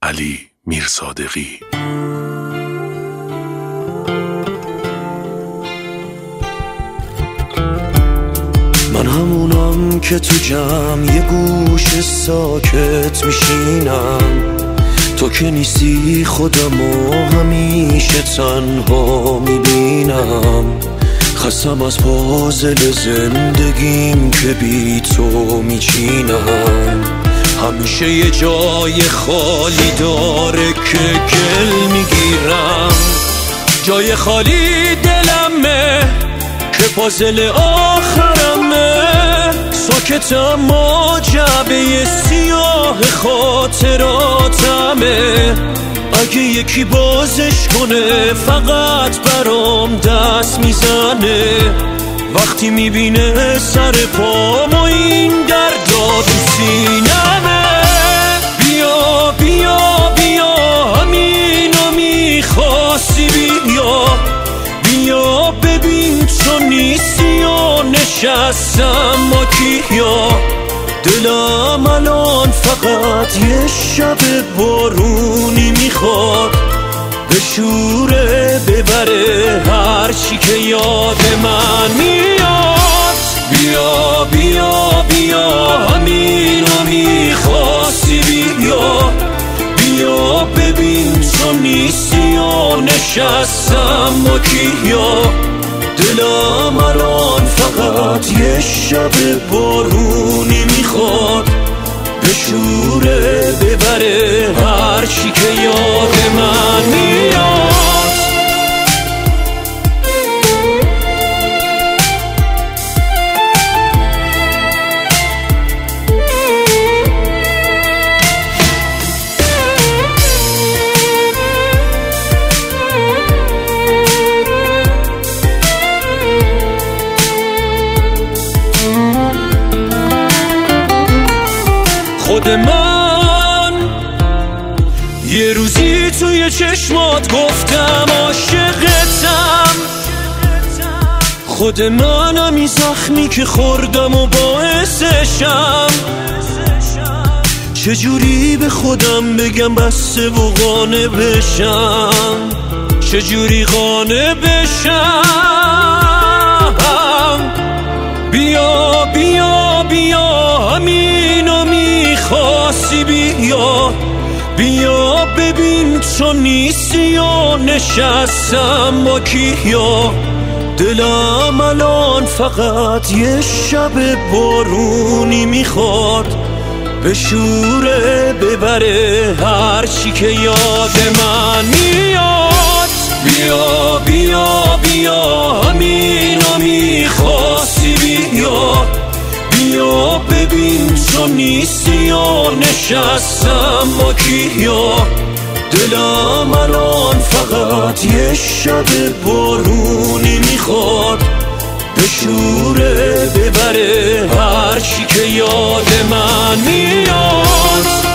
علی میرصادقی. من همونم که تو جمع یه گوش ساکت میشینم، تو که نیستی خودمو همیشه تنها میبینم. خستم از پازل زندگیم که بی تو میچینم. همیشه یه جای خالی داره که گل میگیرم، جای خالی دلمه که پازل آخرمه. ساکتم ما جعبه سیاه خاطراتمه. اگه یکی بازش کنه فقط برام دست میزنه. وقتی میبینه سر پام و این دردا تو سینمه. بیا بیا بیا همینو میخواستی، بیا بیا ببین تو نیستی و نشستم ما کیا. دلم الان فقط یه شب بارونی میخواد، به شوره ببره هرچی که یاد من میاد. بیا بیا بیا همینو میخواستی، بیا بیا ببین تو نیستی و نشستم با کیا. دلم الان فقط یه شب بارونی میخواد، به شوره ببره هرچی که یاد من میاد. خود من یه روزی توی چشمات گفتم عاشقتم. خود منم این زخمی که خوردم و باعثشم. چجوری به خودم بگم بسته و قانع بشم، چجوری قانع بشم. بیا بیا بیا همینو میخواستی، بیا بیا ببین تو نیستی و نشستم با کیا. دلم الان فقط یه شب بارونی میخواد، به شوره ببره هرچی که یاد من میاد. بیا بیا بیا همینو میخواستی، بیا بیا ببین تو نیستی و نشستم با کیا. دلم الان فقط یه شب بارونی میخواد، به شوره ببره هرچی که یاد من میاد.